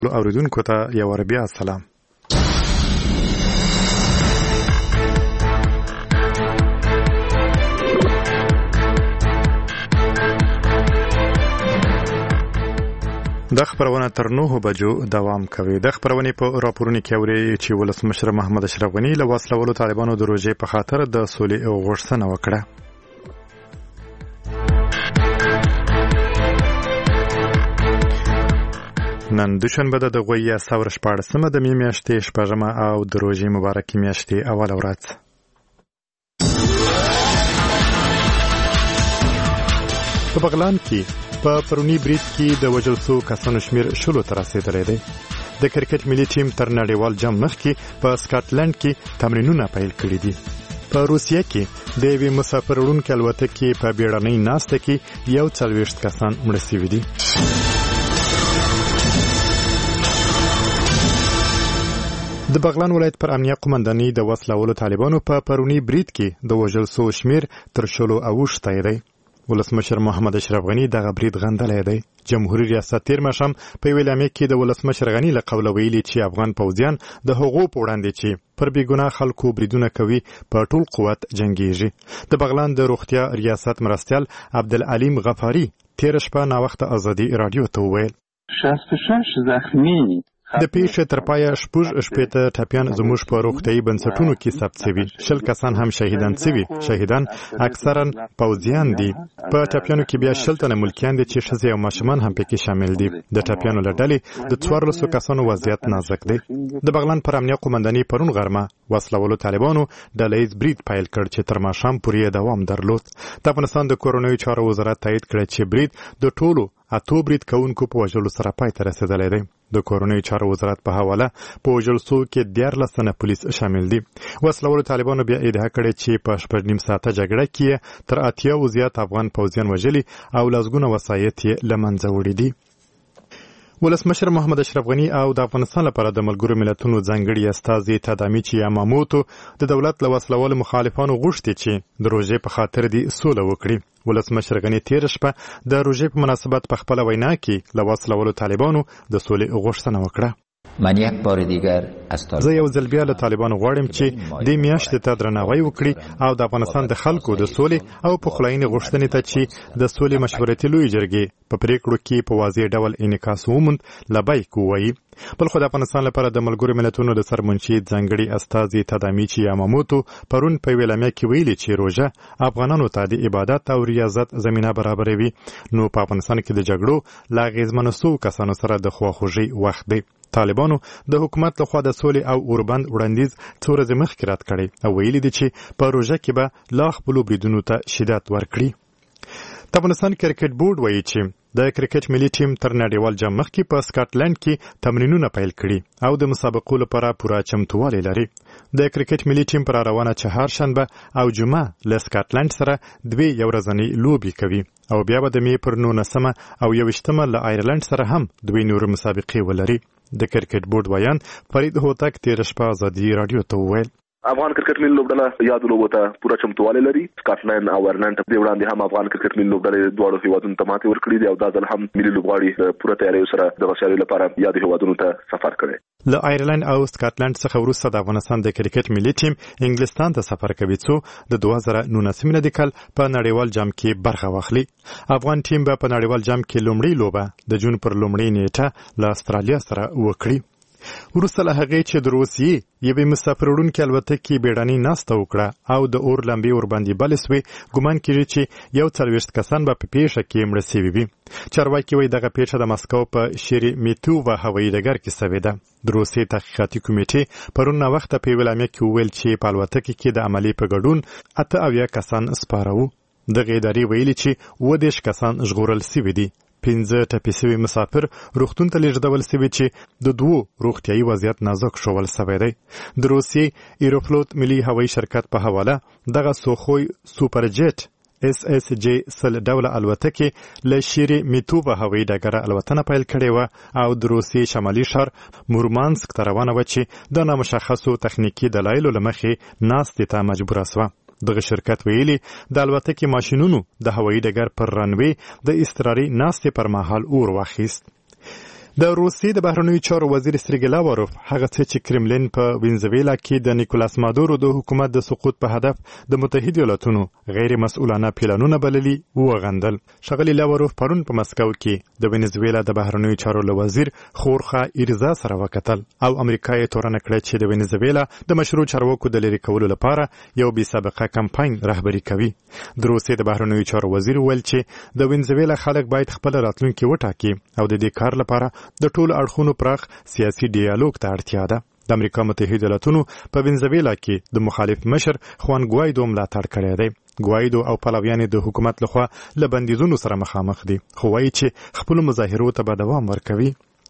اوریدونکو ته یو بیا سلام. د خبرونه تر 9 بجو دوام کوي. د خبرونې په راپورونو کې اوري چې ولسمشر محمد اشرف غنی له وسلوالو طالبانو د روژې په خاطر د سولې غوښتنه وکړه. نن دوشنبه د غویا سور 14مه د میاشتې 14مه او د روژې مبارکې میاشتې اوله ورځ. په بغلان کې په پرونی برید کې د وژل شو کسانو شمیر 10 ته رسیدلی دی. د کرکټ ملي ټیم تر نړیوال جام مخکې په سکاټلند کې تمرینونه پیل کړي دي. په روسیه کې د یوې مسافر وړونکې الوتکې په بیړنۍ ناسته کې 41 کسان مړه شوي دي. د بغلان ولایت پر امنیه قومندانۍ د وسلوالو طالبانو په پرونی برید کې د وژل شو شمیر تر 28 دی. ولسمشر محمد اشرف غنی دغه برید غندلی دی. جمهوریت ریاست تیر ماښام په یوې اعلامیه کې د ولسمشر غنی له قوله ویلي چې افغان پوځیان د هغو په وړاندې چې پر بېګناه خلکو بریدونه کوي په ټول قوت جنګیږي. د بغلان د روغتیا ریاست مرستیال عبدالعلیم غفاري تیر شپه ناوخته ازادي رادیو ته وویل 66 زخمی د پیښې تر پایه 18 ټپیان زموږ په روغتیايي بنسټونو کې ثبت شوي. 10 کسان هم شهیدان شوي. شهیدان اکثرا پوځیان دي. په ټپیانو کې بیا 10 تنه ملکیان دي چې ښځې او ماشومان هم پکې شامل دي. د ټپیانو له ډلې د 14 کسانو وضعیت نازک دی. د بغلان پر امنیه قومندانۍ پرون غرمه وسلوالو طالبانو ډلهییز برید پیل کړ چې تر ماښام پورې دوام درلود. د افغانستان د کورنیو چارو وزارت تایید کړ چې برید د ټولو اتو برید کوونکو په وژلو سره پای ته رسیدلی دی. د کورنیو چارو وزارت په حواله په وژل شوو کې 14 تنه پولیس شامل دي. وسلوالو طالبانو بیا ادعا کړې چې په 6.5 ساعته جګړه کې تر 80 زیات افغان پوځیان وژلي او لسګونه وسایط یې له منځه وړي دي. ولسمشر محمد اشرف غنی او د افغانستان لپاره د ملګرو ملتونو ځانګړي استازي تادامیچی یاماموتو د دولت له وسلوالو مخالفانو غوښتي چې د روژې په خاطر دې سوله وکړي. ولسمشر غنی تیر شپه د روژې په مناسبت په خپله وینا کې له وسلوالو طالبانو د سولې غوښتنه وکړه. من یک بار دیگر از طالبان زه یو ځل بیا له طالبانو غواړم چې دې میاشتې ته درناوی وکړي او د افغانستان د خلکو د سولې او پخلاینې غوښتنې ته چې د سولې مشورتي لویې جرګې په پریکړو کې په واضح ډول انعکاس وموند لبیک ووایي. بل خو د افغانستان لپاره د ملګرو ملتونو د سرمنشي ځانګړي استازي تادامیچی یاماموتو پرون په یوې اعلامیه کې ویلي چې روژه افغانانو ته د عبادت او ریاضت زمینه برابروي. نو په افغانستان کې د جګړو له اغېزمنو شوو کسانو سره د خواخوږۍ وخت دی. طالبانو د حکومت لخوا د سولې او اوربند وړاندیز څو ورځې مخکې رد کړی او ویلي دي چې په روژه کې به لا خپلو بریدونو ته شدت ورکړي. د افغانستان کرکټ بورډ وایي چې د کرکټ ملي ټیم تر نړیوال جام مخکې په سکاټلند کې تمرینونه پیل کړي او د مسابقو لپاره پوره چمتووالی لري. د کرکټ ملي ټیم پر روانه چهارشنبه او جمعه له سکاټلند سره 2 یورځنۍ لوبې کوي او بیا به د می پر 19مه او 21مه له آیرلند سره هم 2 نور مسابقې ولري. د کرکټ بورډ ویان فرید هوتک تیر شپه ازادي رادیو ته وویل افغان کرکټ ملي لوبډله یاد لوبو ته پوره چمتووالی لري. سکاټلند او آیرلند په وړاندې هم افغان کرکټ ملي لوبډلې دواړو هیوادونو ته ماتې ورکړې دي او دا ځل هم ملي لوبغاړي پوره تیاری سره د سیالۍ لپاره یاد هیوادونو ته سفر کوي. له آیرلند او سکاټلند څخه وروسته د افغانستان د کرکټ ملي ټیم انګلستان ته سفر کوي څو د 2019 میلادي کال په نړیوال جام کې برخه واخلي. افغان ټیم به په نړیوال جام کې لومړی لوبه د جون پر لومړۍ نیټه له استرالیا سره وکړي. وروسته له هغې چې د روسیې یوې مسافر وړونکې الوتکې بیړنۍ ناسته وکړه او د اور لمبې ورباندې بلې سوې، ګمان کېږي چې 41 کسان به په پیښه کې مړه سوي وي. چارواکي وایي دغه پیښه د مسکو په شېرېمیتوو هوایي ډګر کې سوې ده. د روسیې تحقیقاتي کمیټې پرون ناوخته په یوه اعلامیه کې وویل چې په الوتکې کې د عملې په ګډون 78 کسان سپاره وو. دغه ادارې ویلي چې 30 کسان ژغورل سوي دي. 15 ټپي سوي مسافر روغتون ته لیږدول سوي چې د 2 روغتیايي وضعیت نازک ښوول سوی دی. د روسیې ایروفلوت ملي هوایي شرکت په حواله دغه سوخوی سوپر جیټ SSJ 100 ډوله الوتکې له شېرېمیتوو هوایي ډګره الوتنه پیل کړې وه او د روسیې شمالي ښار مورمانسک ته روانه وه چې د نامشخصو تخنیکي دلایلو له مخې ناستې ته مجبوره سوه. دغه شرکت ویلي د الوتکې ماشینونو د هوایي ډګر پر رنوې د اضطراري ناستې پر مهال اور واخیست. د روسیې د بهرنیو چارو وزیر سرګی لاوروف هغه څه چې کرملین په وینزویلا کې د نیکولاس مادورو د حکومت د سقوط په هدف د متحده ایالاتونو غیر مسؤلانه پلانونه بللي وغندل. ښاغلي لاوروف پرون په مسکو کې د وینزویلا د بهرنیو چارو له وزیر خورخه ایرزا سره وکتل او امریکا یې تورنه کړه چې د وینزویلا د مشروع چارواکو د لرې کولو لپاره یو بې سابقه کمپاین رهبري کوي. د روسیې د بهرنیو چارو وزیر ویل چې د وینزویلا خلک باید خپل راتلونکي وټاکي او د دې کار لپاره د ټولو اړخونو پراخ سیاسي ډیالوګ ته اړتیا ده. د امریکا متحده ایالاتونو په وینزویلا کې د مخالف مشر خوان ګوایدو ملاتړ کړی دی. ګوایدو او پلویان د حکومت لخوا له بندیزونو سره مخامخ دي خو وایي چې خپل مظاهرو ته به دوام ورکوي.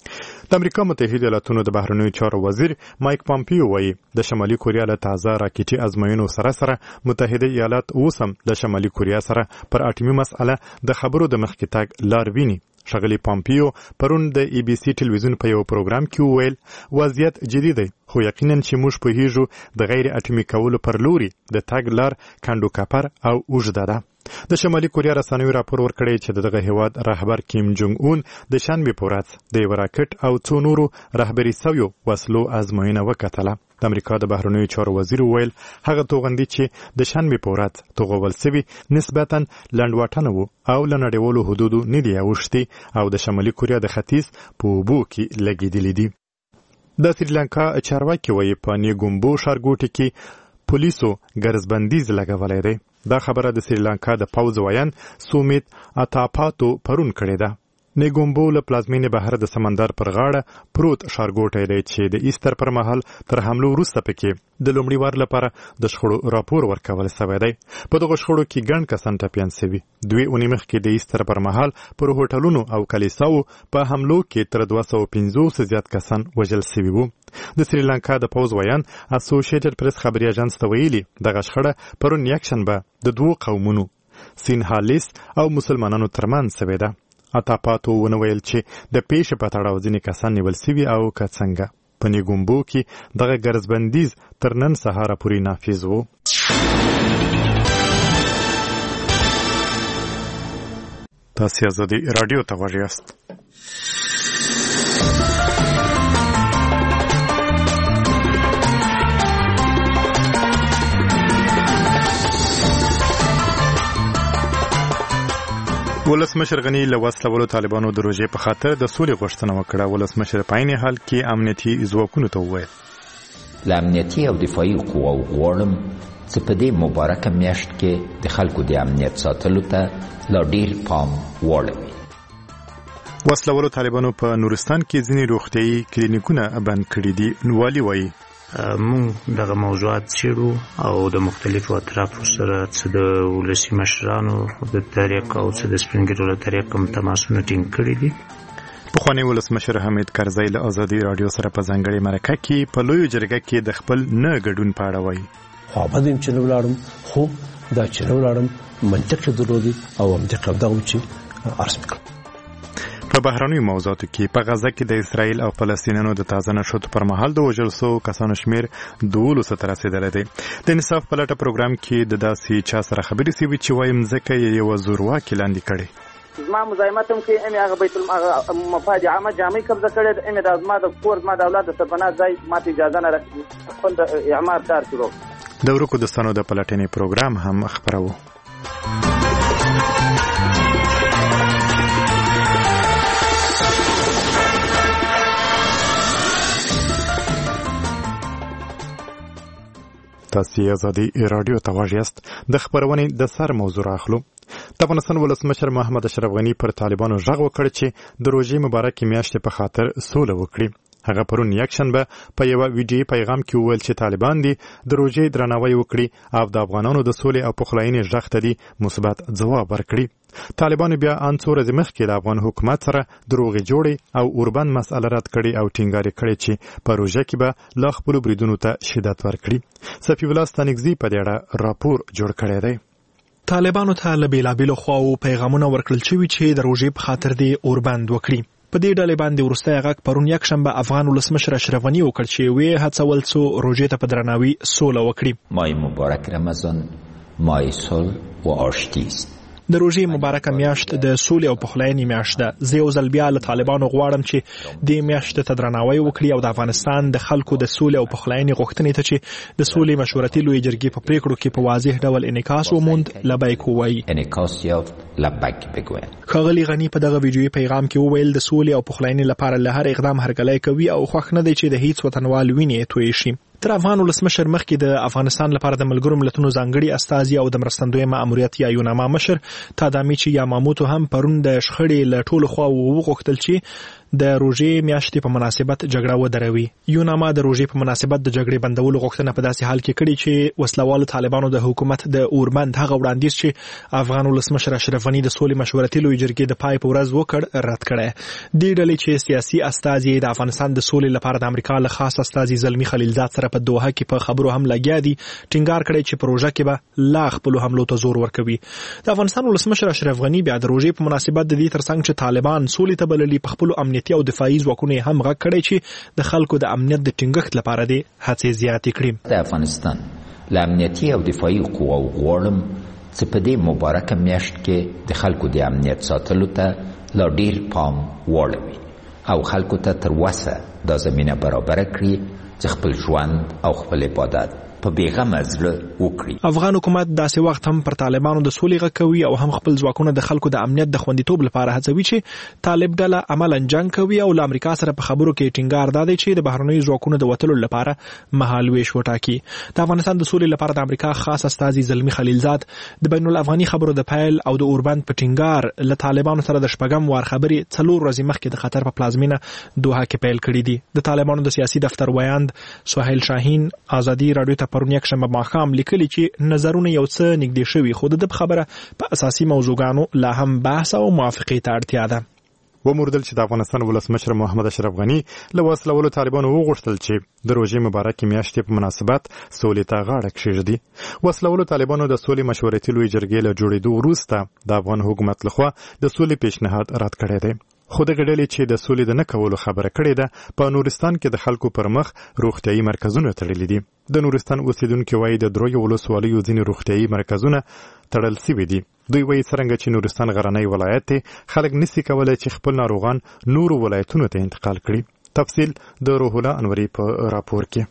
د امریکا متحده ایالاتونو د بهرنیو چارو وزیر مایک پامپیو وایي د شمالي کوریا له تازه راکټي ازموینو سره متحده ایالات اوس هم د شمالي کوریا سره پر اټومي مسأله د خبرو د مخکې تګ لار ویني. ښاغلي پامپیو پرون د ای بي سي ټلویزیون په یو پروګرام کې وویل وضعیت جدي دی خو یقینا چې موږ پوهیږو د غیر اټومي کولو پر لوري د تګ لار کندو کپر او اوږده ده. د شمالي کوریا رسنیو راپور ورکړی چې دغه هیواد رهبر کیم جونګ اون د شنبې په ورځ د یو راکټ او څو نورو رهبري سویو وسلو ازموینه وکتله. د امریکا د بهرنیو چارو وزیر ویل هغه توغندي چې د شنبې په ورځ توغول سوي نسبتا لنډواټنه وو او له نړیوالو حدودو نه دي اوښتي او د شمالي کوریا د ختیځ په اوبو کې لګېدلي دي. د سریلانکا چارواکي وایي په نیګومبو ښارګوټي کې پولیسو ګرځبندیز لګولی دی. دا خبره د سریلانکا د پوځ ویان سومیت اتاپاتو پرون کړې ده. نیګومبو له پلازمینې بهر د سمندر پر غاړه پروت ښارګوټی دی چې د ایستر پر مهال تر حملو وروسته پکې د لومړي وار لپاره د شخړو راپور ورکول سوی دی. په دغو شخړو کې ګڼ کسان ټپیان سوي. 2 اونۍ مخکې د ایستر پر مهال پر هوټلونو او کلیساو په حملو کې تر 250 زیات کسان وژل سوي وو. د سریلانکا د پوځ ویان اسوسییټډ پریس خبري اژانس ته ویلي دغه شخړه پرون یکشنبه د 2 قومونو سینهالیس او مسلمانانو ترمنځ سوې ده. اتاپاتو ونه ویل چې د پیښې په تړاو ځینې کسان نیول سوي او که څنګه. په نیګومبو کې دغه ګرځبندیز تر نن سهاره پورې نافذ و. تاسو آزادي رادیو ته غوږ یاست. ولسمشر غنی له وسلوالو طالبانو د روژې په خاطر د سولې غوښتنه وکړه. ولسمشر په عین حال کې امنیتي ځواکونو ته وویل له امنیتي او دفاعي قواو غواړم چې په دې مبارکه میاشت کې د خلکو د امنیت ساتلو ته لا ډیر پام واړوي. وسلوالو طالبانو په نورستان کې ځینې روغتیايي کلینیکونه بند کړي دي. والي وایي مونږ دغه موضوعات څیړو او د مختلفو اطرافو سره څه د ولسي مشرانو د طریق او څه د سپینګیرو له طریق هم تماسونه ټینګ کړي دي. پخوانی ولسمشر حمید کرزی له آزادي رادیو سره په ځانګړې مرکه کې په لویو جرګه کې د خپل نه ګډون په اړه وایي خوابدیم چې نه ولاړم خو دا چې نه ولاړم منطق یې درلودی او منطق دا و چې عرض مې کړم. په بهرنیو موضوعاتو کې په غزه کې د اسرائیل او فلسطینیانو د تازه نشوتو پر مهال د وژل شوو کسانو شمیر 12 ته رسیدلی دی. د انصاف په لټه پروګرام کې د داسې چا سره خبرې سوي چې وایي مځکه یې یوه زورواکي لاندې کړې. زما مزاحمت هم کوي امې هغه بیت المفاد عامه جامع قبضه کړې ده. امې د زما د کور زما د اولاد د سرپناه ځای ماته اجازه نه راکوي خپل د اعمار کار شروع. د ورکو دستانو د پلټنې پروګرام هم خپروو. تاسو آزادي رادیو ته غوږ یاست. د خبرونې د سر موضوع اخلو. د افغانستان ولسمشر محمد اشرف غنی پر طالبانو غږ وکړ چې د روژې مبارکې میاشتې په خاطر سوله وکړي. هغه پرون یکشنبه په یو ویډیو پیغام کې وویل چې طالبان دي د روژې درناوی وکړي او د افغانانو د سولې او پخلاینې غږ ته دي مثبت ځواب ورکړي. طالبان بیا ان څو ورځې مخکې د افغان حکومت سره دروغې جوړې او اوربند مسأله رد کړي او ټینګار کړي چې په روژه کې به لا خپلو بریدونو ته شدت ورکړي. صفي الله ستانکزي په دې اړه راپور جوړ کړی دی. طالبانو ته له بیلابیلو خواو پیغامونه ورکړل شوي چې د روژې په خاطر دې اوربند وکړي. په دې ډلې باندې وروستی غږ پرون یکشنبه افغان ولسمشر اشرف غنی وکړ چې ویې هڅول څو روژې ته په درناوي سوله وکړي. ماه مبارک رمضان ماه صلح و آشتی است. د روژې مبارکه میاشت د سولې او پخلاینې میاشت ده. زه یو ځل بیا له طالبانو غواړم چې دې میاشت ته درناوی وکړي او د افغانستان د خلکو د سولې او پخلاینې غوښتنې ته چې د سولې مشورتي لویې جرګې په پریکړو کې په واضح ډول انعکاس وموند لبیک ووایي. انعکاس یافت لبیک بگویند. ښاغلي غني په دغه ویډیويي پیغام کې وویل د سولې او پخلاینې لپاره له هر اقدام هرکلی کوي او خوښ نه دی چې د هیڅ وطنوال وینې تویې شي. تر افغان ولسمشر مخکې د افغانستان لپاره د ملګرو ملتونو ځانګړي استازي او د مرستندوی ماموریت یا یوناما مشر تادامیچی یاماموتو هم پرون د شخړې له ټولو خواوو وغوښتل چې د روژې میاشتې په مناسبت جګړه ودروي. یوناما د روژې په مناسبت د جګړې بندولو غوښتنه په داسې حال کې کړې چې وسلوالو طالبانو د حکومت د اوربند هغه وړاندیز چې افغان ولسمشر اشرف غني د سولې مشورتي لویې جرګې د پای په ورځ وکړ رد کړی. دې ډلې چې سیاسي استازي د افغانستان د سولې لپاره د امریکا له خاص استازي زلمی خلیلزاد سره په دوحه کې په خبرو هم لګیا دي، ټینګار کړی چې پروژه کې به لا خپل حملو ته زور ورکوي. د افغانستان ولسمشر اشرف غني بیا د روژې په مناسبت د دې ترڅنګ چې طالبان سولې ته بللي په خپل امنیتي او دفاعي ځواکونه هم غږ کړی چې د خلکو د امنیت د ټینګښت لپاره دې هڅې زیاتې کړي. د افغانستان له امنیتي او دفاعي قواو غواړم چې په دې مبارکه میاشت کې د خلکو د امنیت ساتلو ته لا ډیر پام واړوي او خلکو ته تر وسه دا زمینه برابره کړي چې خپل ژوند او خپل عبادت په بیغمه زړه وکړي. افغان حکومت داسې وخت هم پر طالبانو د سولې غږ کوي او هم خپل ځواکونه د خلکو د امنیت د خوندیتوب لپاره هڅوي چې طالب ډله عملاً جنگ کوي او له امریکا سره په خبرو کې ټینګار دادی چې د بهرنیو ځواکونو د وتلو لپاره مهال ویش وټاکي. د افغانستان د سولې لپاره د امریکا خاص استازي زلمی خلیلزاد د بین الافغاني خبرو د پیل او د اوربند په ټینګار له طالبانو سره د شپږم وار خبرې 4 ورځې مخکې د خطر په پلازمینه دوحه کې پیل کړې دي. د طالبانو د سیاسي دفتر ویاند سهیل شاهین ازادي رادیو ته پرون یکشنبه ماښام لیکلي چې نظرونه یو څه نږدې شوي خو د خبره په اساسي موضوعګانو لا هم بحث او موافقې ته اړتیا ده. وموردل چې د افغانستان ولسمشر محمد اشرف غني له وسلوالو طالبانو وغوښتل چې د روژې مبارکې میاشتې په مناسبت سولې ته غاړه کېږدي. وسلوالو طالبانو د سولې مشورتي لویې جرګې له جوړېدو وروسته د افغان حکومت لخوا د سولې پیشنهاد رد کړی دی. خو د ګډلې چې د سولې د نه کولو خبره کړې ده په نورستان کې د خلکو پر مخ روغتيایي مرکزونه تړلي دي. د نورستان اوسیدونکو وایي د دروي ولسوالیو ځینې روغتيایي مرکزونه تړل شوي دي. دوی وایي څنګه چې نورستان غرنی ولایت دی خلک نسي کولای چې خپل ناروغان نورو ولایتونو ته انتقال کړي. تفصیل د روح الله انوري په راپور کې.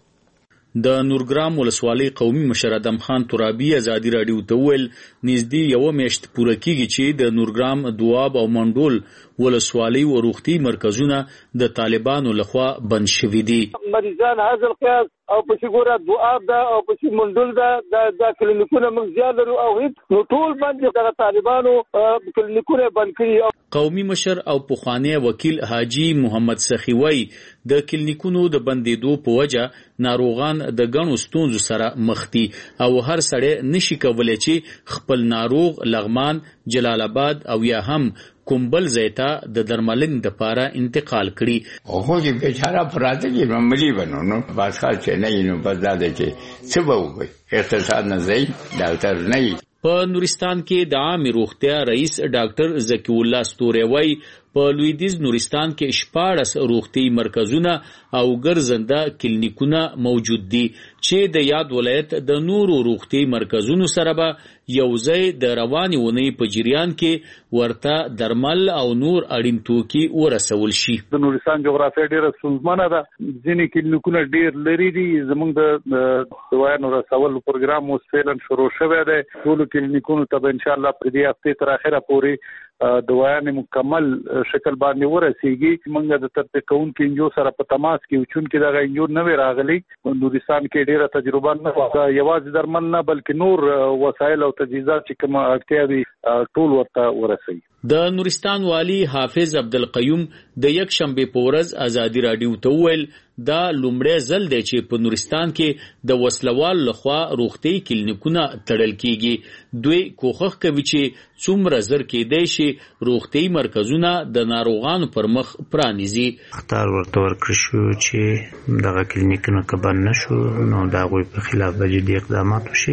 د نورګرام ولسوالۍ قومي مشر ادم خان ترابي ازادي رادیو ته ویل نږدې یو میاشت پوره کیږي چې د نورګرام دواب او منډول ولسوالۍ او روغتي مرکزونه د طالبانو لخوا بند شوي دي. مریضان حاصل قیاس او په شګوره دواب دا او په منډول دا د کلینیکونو موږ زیات لرو او نو ټول باندې د طالبانو کلینیکونه بند کړي. قومي مشر او پخوانی وکیل حاجی محمد سخیوی د کلینیکونو د بندیدو په وجه ناروغان د غنو ستونزو سره مخ دي او هر سړی نشي کولای چې خپل ناروغ لغمان جلال آباد او یا هم کومبل زیتا د درملنې لپاره انتقال کړي. خو چې بیچاره پراته کې معمولی بنو بس خال چې نه نو بس دا چې څه به وي اقتصاد نه ځي ډاکټر نه. په نورستان کې د عامه روغتیا رئیس ډاکټر زکی الله ستوریوي په لویدیز نورستان کې 14 روغتي مرکزونه او ګرځنده کلینیکونه موجود دي چې د یاد ولایت د نورو روغتي مرکزونو سره به یوځای د رواني ونې په جریان کې ورته درمل او نور اړین توکي ورسول شي. د نورستان جغرافیه ډیره ستونزمنه ده، ځینې کلینیکونه ډیر لري دي. زموږ د دوایانو رسول پروګرام اوس فعلا شروع شوی دی. ټول کلینیکونو ته ان شاء الله په دې هفته تر اخره پورې دوایانې مکمل شکل باندې ورسیږي. موږ د تطبیق کوونکو انجو سره په تماس کې چون کې دا انجو نه راغلي. نورستان کې ډیره تجربه نه وه، یوازې درمل نه بلکې نور وسایل او تجهیزات چې کوم اړتیا دي ټول ورته ورسوي. د نورستان والی حافظ عبدالقیوم د یک شنبه په ورځ ازادي رادیو ته ویل دا لومړی ځل دی چې په نورستان کې د وسلوال لخوا روغتي کلینیکونه تړل کیږي. دوی کوښښ کوي چې څومره زر کېدای شي روغتي مرکزونه د ناروغانو پر مخ پرانیزي. اختار ورته ورکړ شو چې دغه کلینیکونه کبن نشو نو دا غوي په خلاف جدي اقدامات وشي.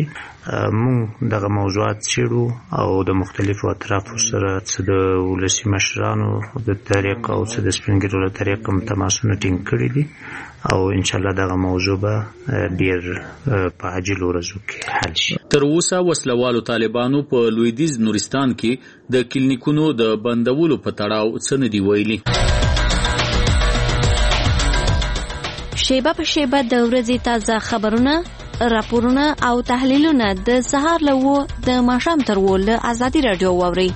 مونږ دغه موضوعات څېړو او د مختلفو اطرافو سره څه د ولسي مشرانو د طریق او څه د سپینګیرو له طریق هم تماسونه ټینګ کړي دي او انشاءالله دغه موضوع به ډیر په عاجلو ورځو کې حل شي. تر اوسه وسلوالو طالبانو په لویدیځ نورستان کې د کلینیکونو د بندولو په تړاو څه نه دي ویلي. شیبه په شیبه د ورځې تازه خبرونه، راپورونه او تحلیلونه د سهار له 9 د ماښام تر 10 له ازادي رادیو واورئ.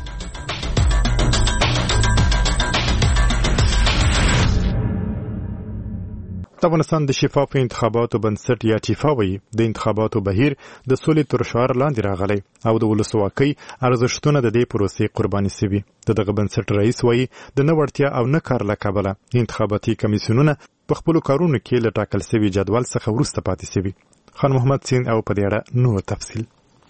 د افغانستان د شفافو انتخاباتو بنسټ یا ټیفا وایي د انتخاباتو بهیر د سولې تر شعار لاندې راغلی او د ولسواکۍ ارزښتونه د دې پروسې قرباني شوي. دغه بنسټ رئیس وایي د نه وړتیا او نه کار له کبله انتخاباتي کمیسیونونه په خپلو کارونو کې له ټاکل شوي جدول څخه وروسته پاتې شوي. خان محمد سین او په دې اړه نور تفصیل.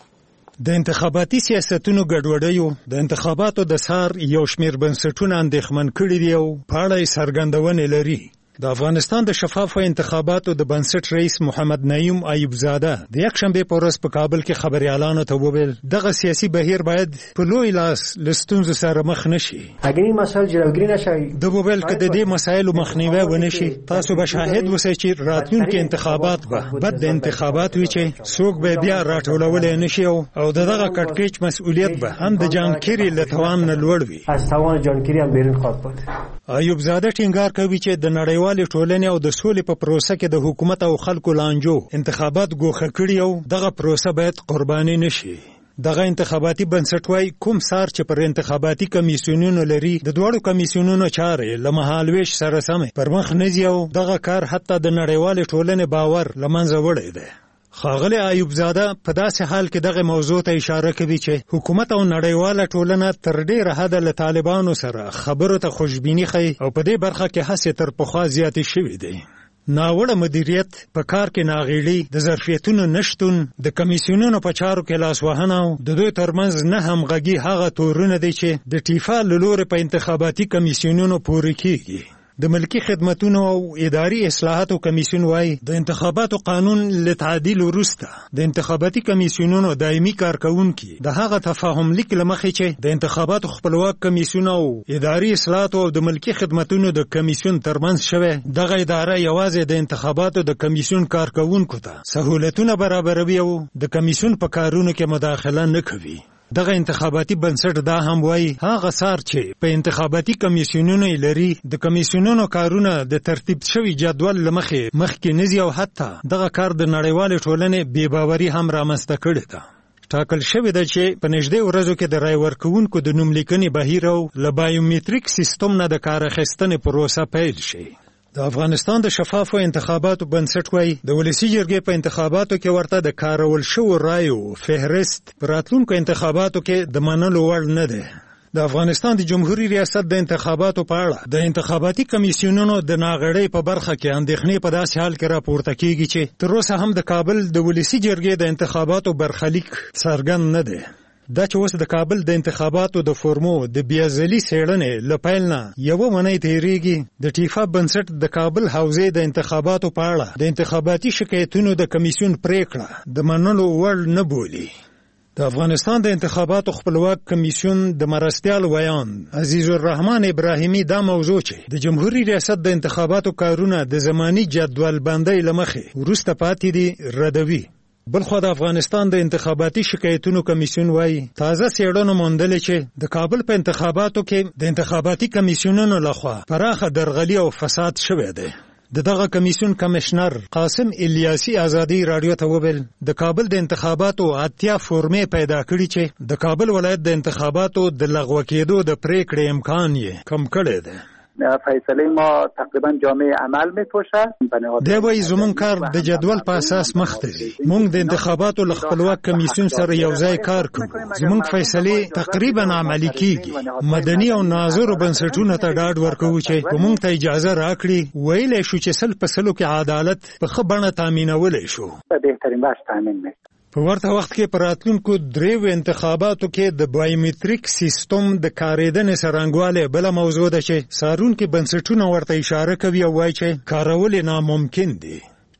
د انتخاباتي سیاستونو ګډوډیو د انتخاباتو د سار یو شمېر بنسټونه اندېښمن کړي دي او په اړه یې څرګندونې لري. د افغانستان د شفافو انتخاباتو د بنسټ رئیس محمد نعیم ایوبزاده د یکشنبه په ورځ په کابل کې خبريالانو ته وویل دغه سیاسي بهیر باید په لوی لاس لستونزو سره مخ نشي. اگر این مسائل جلوگیری نشي د وویل کده د مسایلو مخنیوي ونشي تاسو به شاهد وسی چې راتلونکي انتخابات به بد انتخابات وي چې څوک به بیا راټولول نشي او دغه کټکېچ مسؤلیت به هم د جانکيري لتوان نه لوړ وي. از توان جانکيري هم بیرون خواهد بود. ایوبزاده ټینګار کوي چې د نړیوال ټولنې او د سولې په پروسه کې د حکومت او خلکو لانجو انتخابات ګوښه کړي او دغه پروسه باید قرباني نشي. دغه انتخاباتي بنسټ وايي کوم سار چې پر انتخاباتي کمیسیونونو لري د دوړو کمیسیونونو چارې له مهالويش سره سم پر مخ نه ځي او دغه کار حتی د نړیوال ټولنې باور لمنځه وړي دی. خاغلی ایوبزاده په داسې حال کې دغه موضوع ته اشاره کوي چې حکومت او نړیواله ټولنه تر ډیره حده له طالبانو سره خبرو ته خوشبیني ښیي او په دې برخه کې هڅې تر پخوا زیاتې شوې دي. ناوړه مدیریت په کار کې ناغېړي د ظرفیتونو نشتون د کمیسیونونو په چارو کې لاسوهنه او د دوی ترمنځ نه همغږي هغه تورونه دي چې د ټیفا له لورې په انتخاباتي کمیسیونونو پورې کیږي. د ملکی خدمتونو او اداري اصلاحاتو کمیسیون وايي د انتخاباتو قانون له تعدیل وروسته د انتخاباتي کمیسیونونو دایمي کارکونکي د هغه تفاهم لیک لمخې چې د انتخاباتو خپلواک کمیسیون او اداري اصلاحاتو او د ملکی خدمتونو د کمیسیون ترمنځ شوه دغه اداره یوازې د انتخاباتو د کمیسیون کارکونکو ته سہولتونه برابروي او د کمیسیون په کارونو کې مداخله نه کوي. دغه انتخاباتي بنسټ دا هم وایي هغه سار چې په انتخاباتي کمیسیونونو لري د کمیسیونونو کارونه د ترتیب شوی جدول لمخې مخکې نزي او حتی دغه کار د نړیوال ټولنې بې باوري هم رامنځته کړې ده. ټاکل شوی ده چې په نږدې ورځو کې د رای ورکوونکو د نوم لیکنې بهیر او له بایومټریک سیستم نه د کار اخیستنې پروسه پیل شي. د افغانستان د شفافو انتخاباتو بنسټ وايي د ولسی جرګې په انتخاباتو کې ورته د کارول شوو رایو فهرست پر راتلونکو انتخاباتو کې د منلو وړ نه دی. د افغانستان د جمهوریت ریاست د انتخاباتو په اړه د انتخاباتي کمیسیونونو د ناغړۍ په برخه کې اندېښنې په داسې حال کې راپورته کیږي چې تر اوسه هم د کابل د ولسی جرګې د انتخاباتو برخلیک څرګند نه دی. دا چې اوس د کابل د انتخاباتو د فورمو د بیازلي څېړنې له پیل نه یوه اونۍ تېرېږي د ټیفا بنسټ د کابل حوزې د انتخاباتو په اړه د انتخاباتي شکایتونو د کمیسیون پریکړه د منلو وړ نه بولي. د افغانستان د انتخاباتو خپلواک کمیسیون د مرستیال ویان عزیز الرحمن ابراهیمی دا موضوع چې د جمهوریت ریاست د انتخاباتو کارونه د زمانی جدول بندۍ لمخې وروسته پاتې دي ردوي. بلخو د افغانستان د انتخاباتي شکایتونو کمیسیون وايي تازه څېړنو موندلې چې د کابل په انتخاباتو کې د انتخاباتي کمیسیونونو لخوا پراخه درغلي او فساد شوی دی. دغه کمیسیون کمشنر قاسم الیاسی ازادي رادیو ته وویل د کابل د انتخاباتو اتیا فورمې پیدا کړي چې د کابل ولایت د انتخاباتو د لغوه کېدو د پریکړې امکان یې کم کړی دی. فیصله ما تقریبا جامع عمل میپوشه. دی وایي زمونږ کار د جدول په اساس مخ ته ځي. موږ د انتخاباتو له خپلواک کمیسیون سره یو ځای کار کوو. زمونږ فیصلې تقریبا عملي کیږي. مدني او ناظرو بنسټونو ته ډاډ ورکوو چې موږ ته اجازه راکړي ویلی شو چې سل په سلو کې عدالت په ښه بڼه تامینولی شو. په بهترین بڼه تامین نه په ورته وخت کې پر راتلونکو دریو انتخاباتو کې د بایومټریک سیستم د کارېدنې څرنګوالی بله موضوع ده چې څارونکي بنسټونه ورته اشاره کوي او وایي چې کارول یې ناممکن دي.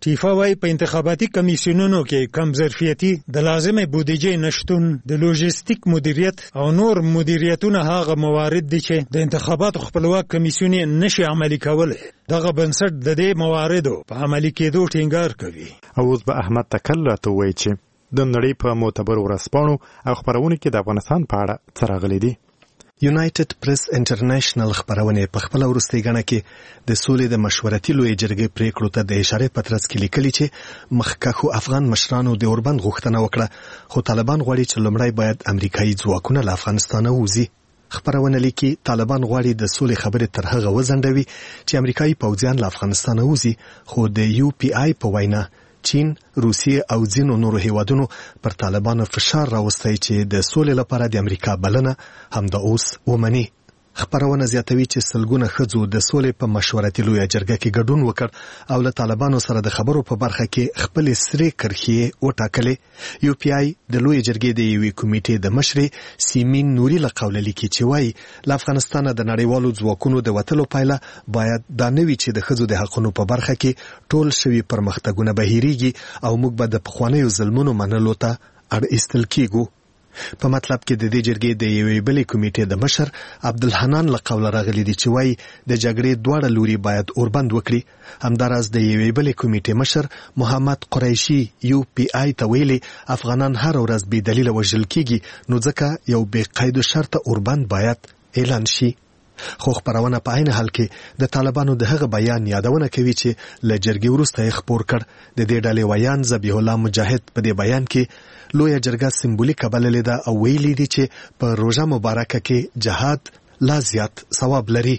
ټیفا وايي په انتخاباتي کمیسیونونو کې کم ظرفیتي د لازمه بودیجې نشټون د لوجستیک مدیریت او نور مدیریتونه هغه موارد دي چې د انتخاباتو خپلواک کمیسیون نشي عملي کولای. دغه بنسټ د دې مواردو په عملي کېدو ټینګار کوي. اوس به احمد تکل راته وایي چې د نړۍ په معتبرو ورځپاڼو او خپرونو کې د افغانستان په اړه څه راغلي دي. یونایټډ پریس انټرنیشنل خپرونې په خپل وروستۍ غڼه کې د سولې د مشورتي لوی جرګې پریکړو ته د اشاره پترڅ کې لیکلي چې مخکښو افغان مشرانو د اوربند غوښتنه وکړه، خو طالبان غواړي چې لومړی باید امریکایي ځواکونه له افغانستانه ووځي. خپرونه لیکي طالبان غواړي د سولې خبرې تر هغه وځنډوي چې امریکایي پوځیان له افغانستانه ووځي، خو د یو پی آی په وینا چین، روسیې او ځینو نورو هیوادونو پر طالبانو فشار راوستی چې د سولې لپاره د امریکا بلنه همدا اوس ومني. خپرونه زیاتوي چې سلګونه ښځو د سولې په مشورتي لویه جرګه کې ګډون وکړ او له طالبانو سره د خبرو په برخه کې خپلې سرې کرښې وټاکلې. یو پی آی د لویې جرګې د یوې کمیټې د مشرې سیمین نوري له قوله لیکي چې وایي له افغانستانه د نړیوالو ځواکونو د وتلو پایله باید دا نه وي چې د ښځو د حقونو په برخه کې ټول شوي پرمختګونه به هیریږي او موږ به د پخوانیو ظلمونو منلو ته اړ ایستل کیږو. په مطلب کې د دې جرګې د یوې بلې کمیټې د مشر عبدالحنان له قوله راغلي دي چې وایي د جګړې دواړه لوري باید اوربند وکړي. همداراز د یوې بلې کمیټې مشر محمد قریشي یو پی آی ته ویلي افغانان هر ورځ بې دلیله وژل کیږي، نو ځکه یو بې قید شرطه اوربند باید اعلان شي. خو خپرونه په عین حال کې د طالبانو د هغه بیان یادونه کوي چې له جرګې وروسته یې خپور کړ. د دې ډلې ویان ذبیح الله مجاهد په دې بیان کې لویه جرګه سمبولیکه بللې ده او ویلي دي چې په روژه مبارکه کې جهاد لا زیات ثواب لري.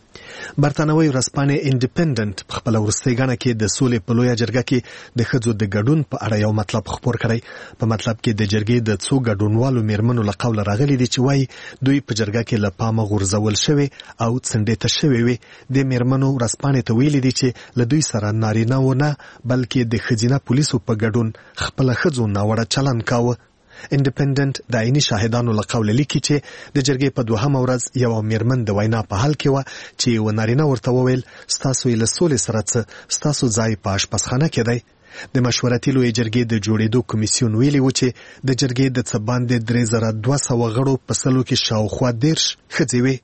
برتانوي ورځپاڼې انډیپندنت په خپل وروستۍ غڼه کې د سولې په لویه جرګه کې د ښځو د ګډون په اړه یو مطلب خپور کړی. په مطلب کې د جرګې د څو ګډونوالو میرمنو له قوله راغلي دي چې وایي دوی په جرګه کې له پامه غورځول شوي او څنډې ته شوي وي. د میرمنو ورځپاڼې ته ویلي دي چې له دوی سره نارینه و نه بلکې د ښځینه پولیسو په ګډون خپله ښځو ناوړه چلند کاوه. انډیپندنت د عیني شاهدانو له قوله لیکي چې د جرګې په دوهمه ورځ یوه میرمن د وینا په حال کې وه چې یوه نارینه ورته وویل ستاسو یې له سولې سره څه، ستاسو ځای په اشپزخانه کې دی. د مشورتي لویې جرګې د جوړېدو کمیسیون ویلي و چې د جرګې د څه باندې 3200 غړو په سلو کې شاوخوا 10 ښځې وې.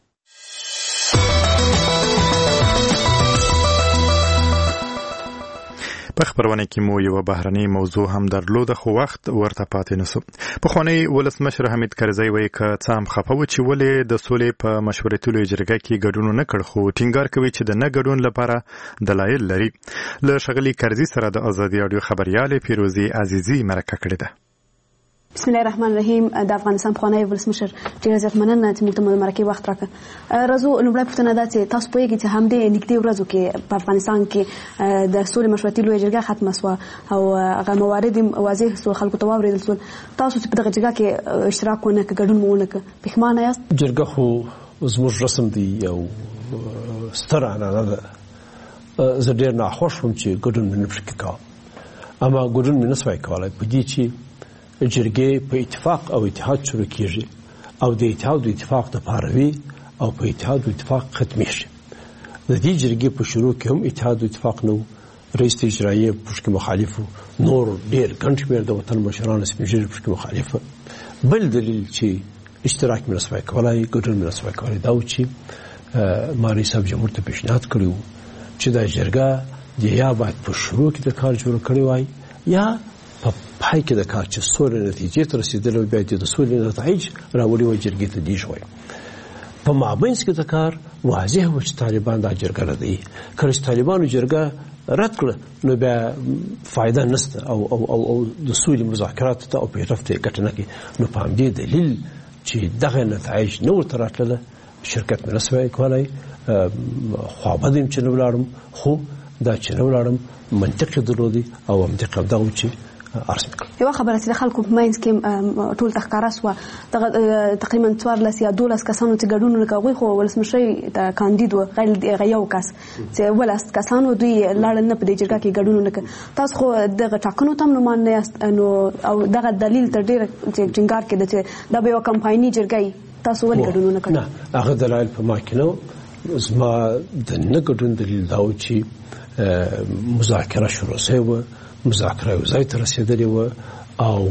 په خبرونه کې مو یو بهرني موضوع هم درلوده خو وخت ورته پاتې نسو. پخوانی ولسمشر حمید کرزی وایي که څه هم خفه و چې ولې د سولې په مشورتي لویه جرګه کې ګډون نه کړ، خو ټینګار کوي چې د نه ګډون لپاره دلایل لري. له ښاغلي کرزي سره د ازادي راډیو خبريال فیروزي عزیزي مرکه کړې ده. بسم الله الرحمن الرحیم. د افغانستان پخوانی ولسمشر ډېر زیات مننه چې موږ ته د مرکې وخت راکړ. راځو لومړی پوښتنه دا چې تاسو پوهیږئ چې همدې نږدې ورځو کې په افغانستان کې د سولې مشورتي لویه جرګه ختمه سوه او هغه موارد واضح سو، خلکو ته واورېدل سول. تاسو چې په دغه جرګه کې اشتراک ونه کړ، ګډون مو ونه کړ، پښیمانه یاست؟ جرګه خو زموږ رسم دی او ستره عنعنه ده. زه ډېر ناخوښ وم چې ګډون مې نه پکې کاوه، اما ګډون مې نه سوای کولی په دې چې جرګې په اتفاق او اتحاد شروع کیږي او د اتحاد او اتفاق لپاره وي او په اتحاد او اتفاق ختمیږي. د دې جرګې په شروع کې هم اتحاد او اتفاق نه و، رئیس اجرایه پښکې مخالف و، نور ډېر ګڼ شمېر د وطن مشرانو سپین ږیري پښکې مخالف. بل دلیل چې اشتراک مې نه سوای کولی، ګډون مې نه سوای کولی دا و چې ما رئیس صاحب جمهور ته پیشنهاد کړی و چې دا جرګه د یا باید په شروع کې د کار جوړ کړی وای یا په پای کې د کار چې سولې نتیجې ته رسېدلی وي بیا د سولې نتایج راوړي وای جرګې ته دیږ وای. په مابینځ کې د کار واضح و چې طالبان دا جرګه ردوي. کله چې طالبانو جرګه رد کړه نو بیا فایده نشته او د سولې مذاکراتو ته او پیرفت ته ګټه نه کوي. نو په همدې دلیل چې دغه نتایج نه ورته راتلله شرکت مې نه سوای کولی. خوابد یم چې نه ولاړم، خو دا چې نه ولاړم منطق یې درلودی او منطق همدغه و چې عرض وکړم. یوه خبره چې د خلکو په منځ کې ټول ته ښکاره سوه، دغه تقریبا 14 یا 12 کسانو چې ګډون ونه کړ، هغوی خو ولسمشرۍ ته کاندید و، غیر یو کس چې 12 کسانو دوی لاړل نه په دې جرګه کې ګډون ونه کړ. تاسو خو دغه ټاکنو ته هم نومان نه یاست نو او دغه دلیل تر ډېره ټینګار کېده چې دا به یوه کمپایني جرګه وي، تاسو ولې ګډون ونه کړ؟ نه، هغه دلایل په ما کې نه و. زما د نه ګډون دلیل دا و چې مذاکره شروع شوې وه، مذاکره یو ځای ته رسېدلې وه او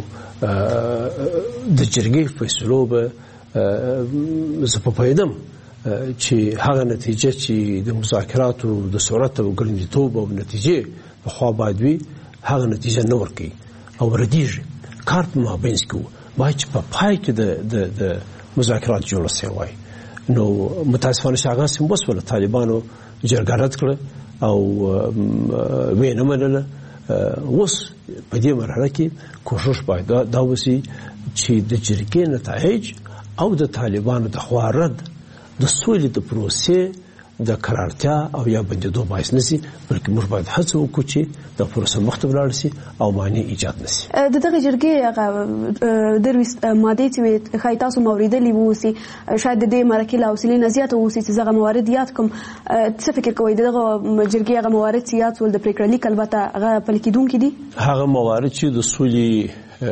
د جرګې فیصلو به زه په پوهېدم چې هغه نتیجه چې د مذاکراتو د صورت او ګړندیتوب او نتیجې پخوا باید وي، هغه نتیجه نه ورکوي او ردېږي. کار په مابینځ کې و، باید چې په پای کې د مذاکرات جوړه شوی وای. نو متاسفانه چې هغه سم وسوله، طالبانو جرګه رد کړه او ویې نه منله. اوس په دې مرحله کې کوشش باید دا وشي چې د جرګې نتایج او د طالبانو د خوا رد د سولې د پروسې د قرارتیا او یا بندېدو باعث نشي، بلکې موږ باید هڅه وکړو چې د پروسه مخته ولاړ شي او مانع ایجاد نشي. د دغه جرګې هغه دروي ماده چې ښایي تاسو مو اورېدلې ووسي، شاید د دې مرکې له حوصلې نه زیاته ووسي چې دغه موارد یاد کړم. څه فکر کوئ د دغه جرګې هغه موارد چې یاد شول د پرېکړه لیک البته هغه پلي کېدونکي دي؟ هغه موارد چې د سولې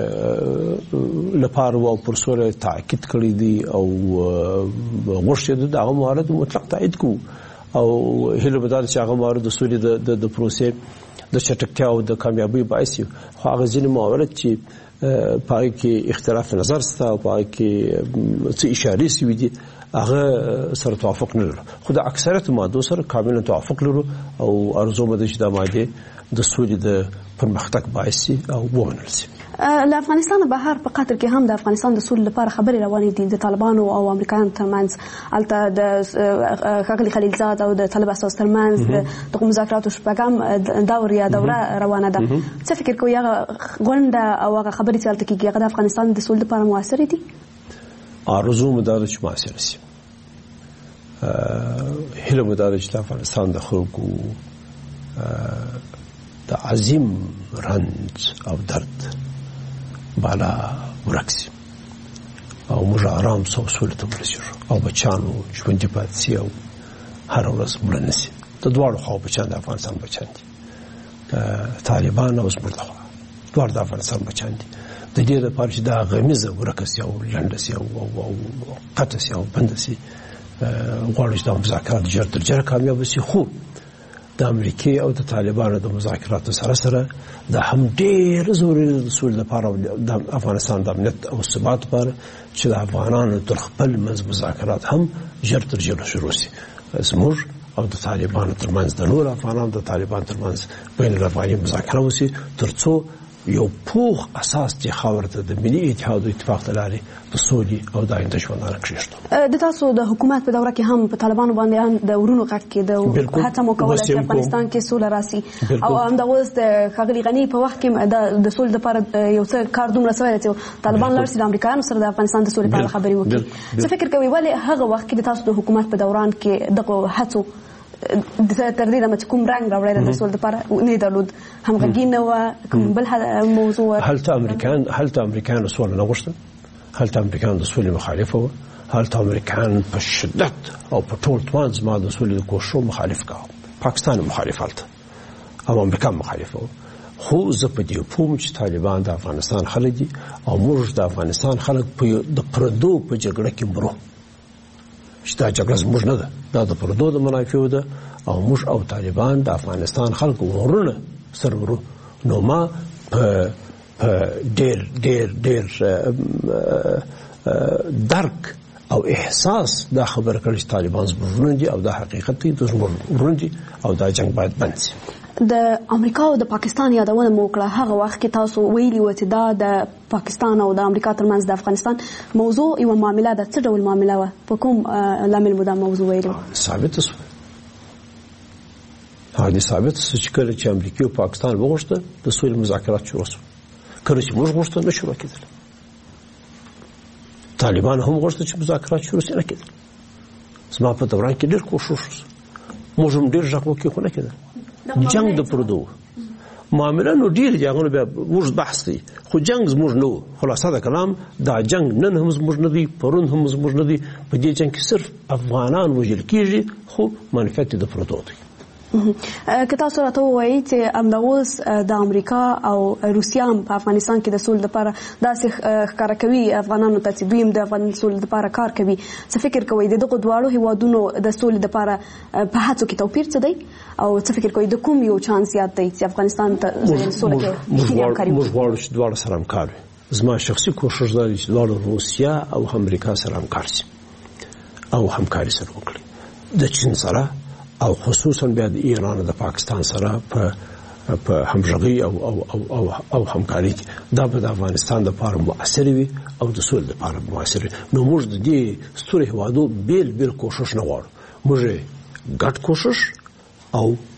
لپاره او پر سوله تاکید کړی دي او غوښتي دي، هغه موارد مطلق تایید کوو او هیله به دا چې هغه موارد د سولې د پروسې د چټکتیا او د کامیابی باعث وي. خو هغه ځینې موارد چې په هغې کې اختلاف نظر شته او په هغې کې څه اشارې شوي دي، هغه سره توافق نه لرو، خو د اکثریت مادو سره کاملا توافق لرو او ارزو مده چې دا مادې د سولې د پرمختګ باعث شي او ومنل شي. له افغانستان بهر په قطر کې هم د افغانستان د سولې لپاره خبرې روانې دي د طالبانو او امریکایانو ترمنځ. هلته د ښاغلي خلیلزاد او د طالب اساس ترمنځ د مذاکراتو شپږم دور یا دوره روانه ده. څه فکر کوئ هغه غونډه او هغه خبرې چې هلته کېږي هغه د افغانستان د سولې لپاره مؤثرې دي؟ آرزو مو دا ده چې مؤثره شي. هیله مو دا ده چې د افغانستان د خلکو د عظیم رنج او درد بالا ورک شي او موږ آرام سو سولې ته ورسېږو او بچیانو ژوندي پاتې شي او هره ورځ مړه نه شي. د دواړو خواو بچیان د افغانستان بچیان دي، طالبان او زموږ د خوا دواړه د افغانستان بچیان دي. د دې لپاره چې دا غمیزه ورکه شي او لنډه شي او قطع شي او بنده شي، غواړو چې دا مذاکرات ژر تر ژره کامیاب شي. خو د امریکې او د طالبانو د مذاکراتو سره سره دا هم ډېر ضروري ده د سولې لپاره او د افغانستان د امنیت او ثبات لپاره چې د افغانانو تر خپل منځ مذاکرات هم ژر تر ژره شروع شي. زموږ او د طالبانو ترمنځ د نور افغانانو د طالبانو ترمنځ بین الافغاني مذاکره وشي تر څو یو پوخ اساس چې خاور ته د ملي اتحاد او اتفاق ته لارې د سولې او د آینده ژوندانه کښېږدو. د تاسو د حکومت په دوره کې هم په طالبانو باندې هم د ورونو غږ کې د هڅه مو کوله چې افغانستان کې سوله راسي او همدغه اوس د ښاغلي غني په وخت کې د سولې لپاره یو څه کار دومره شوی دی چې طالبان لاړ شي د امریکایانو سره د افغانستان د سولې په اړه خبرې وکړي. څه فکر کوئ ولې هغه وخت کې د تاسو د حکومت په دوران کې دغه هڅو تر دې دمه چې کوم رنګ راوړی د سولې لپاره نه درلود، همغږي نه وه، کوم بل موضوع وه؟ هلته امریکایانو سوله نه غوښته، هلته امریکایانو د سولې مخالفه وه، هلته امریکایان په شدت او په ټول توان زما د سولې د کوښښو مخالف کاوه. پاکستان مخالف هلته او امریکا مخالفه وه. خو زه په دې پوم چې طالبان د افغانستان خلک دي او موږ د افغانستان خلک د پردو په جګړه کې مرو، چې دا جګړه زموږ نه ده، دا د پردو د منافعو ده او موږ او طالبان د افغانستان خلکو ورونه سره ورو. نو ما په ډېر ډېر ډېر درک او احساس دا خبره کړې چې طالبان زموږ ورونه دي او دا حقیقت دی، زموږ ورونه دي او دا جنګ باید بند شي. د امریکا او د پاکستان یادونه مو وکړه. هغه وخت کې تاسو ویلي وو چې دا د پاکستان او د امریکا ترمنځ د افغانستان موضوع یوه معامله ده. څه ډول معامله وه؟ په کوم لامل مو دا موضوع ویلي وه؟ ثابته شوه، هغه ثابته شوه چې کله چې امریکا او پاکستان وغوښته د سولې مذاکرات شروع شول، کله چې موږ غوښته نه شروع کېدل. طالبان هم غوښته چې مذاکرات شروع شي، نه کېدل. زما په دوران کې ډېر کوښښ وشو، موږ هم ډېر غږ وکړو خو نه کېدل. جنگ د پردو معامله نو ډېر دي، هغه بیا موږ بحث کوي، خو جنگ زموږ نه و. خلاصه د کلام دا جنگ نن هم زموږ نه دی، پرون هم زموږ نه دی. په دې جنگ کې صرف افغانان وژل کېږي خو منفعت د پردو دی. که تاسو راته ووایئ چې همدغوس د امریکا او روسیا هم په افغانستان کې د سولې لپاره داسې ښکاره کوي افغانانو ته چې دوی هم د افغان سولې لپاره کار کوي، څه فکر کوئ د دغو دواړو هیوادونو د سولې لپاره په هڅو کې توپیر څه دی او څه فکر کوئ د کوم یو چانس زیات دی چې افغانستان ته سوله کې موږ غواړو چې دواړه سره همکار وي. زما شخصي کوښښ دا دی چې دواړه روسیا او امریکا سره همکار شي او همکاري سره وکړي د چین سره او خصوصا بیا د ایران او د پاکستان سره په همغږي او همکاري دا به د افغانستان لپاره مؤثر وي او د سولې لپاره مؤثر وي. نو موږ د دې ستوري هیوادو بیل کوښښ نه غواړو، موږ ګډ کوښښ او